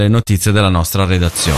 Le notizie della nostra redazione.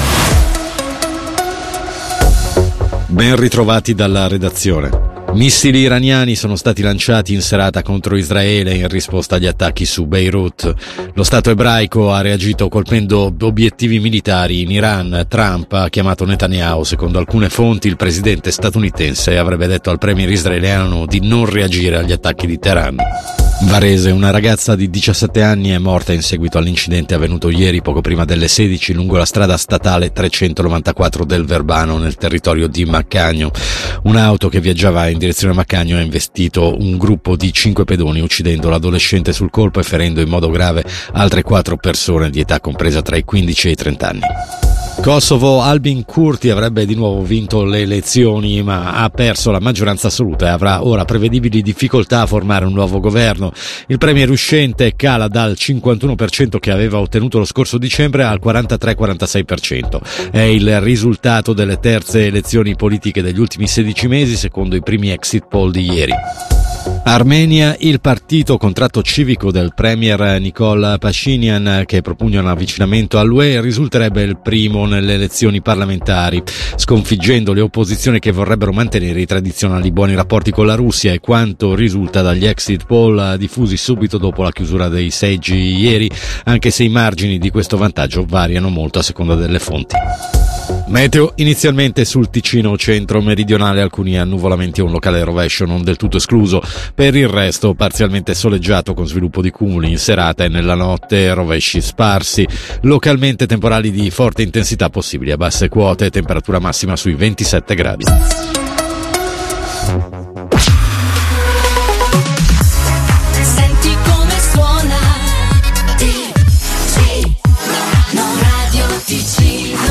Ben ritrovati dalla redazione. Missili iraniani sono stati lanciati in serata contro Israele in risposta agli attacchi su Beirut. Lo Stato ebraico ha reagito colpendo obiettivi militari in Iran. Trump ha chiamato Netanyahu. Secondo alcune fonti, il presidente statunitense avrebbe detto al premier israeliano di non reagire agli attacchi di Teheran. Varese, una ragazza di 17 anni è morta in seguito all'incidente avvenuto ieri poco prima delle 16 lungo la strada statale 394 del Verbano nel territorio di Maccagno. Un'auto che viaggiava in direzione Maccagno ha investito un gruppo di 5 pedoni uccidendo l'adolescente sul colpo e ferendo in modo grave altre 4 persone di età compresa tra i 15 e i 30 anni. Kosovo, Albin Kurti avrebbe di nuovo vinto le elezioni ma ha perso la maggioranza assoluta e avrà ora prevedibili difficoltà a formare un nuovo governo. Il premier uscente cala dal 51% che aveva ottenuto lo scorso dicembre al 43-46%. È il risultato delle terze elezioni politiche degli ultimi 16 mesi secondo i primi exit poll di ieri. Armenia, il partito contratto civico del premier Nikol Pashinyan, che propugna un avvicinamento all'UE, risulterebbe il primo nelle elezioni parlamentari, sconfiggendo le opposizioni che vorrebbero mantenere i tradizionali buoni rapporti con la Russia, e quanto risulta dagli exit poll diffusi subito dopo la chiusura dei seggi ieri, anche se i margini di questo vantaggio variano molto a seconda delle fonti. Meteo, inizialmente sul Ticino centro-meridionale alcuni annuvolamenti e un locale rovescio non del tutto escluso, per il resto parzialmente soleggiato con sviluppo di cumuli in serata e nella notte rovesci sparsi, localmente temporali di forte intensità possibili a basse quote, temperatura massima sui 27 gradi.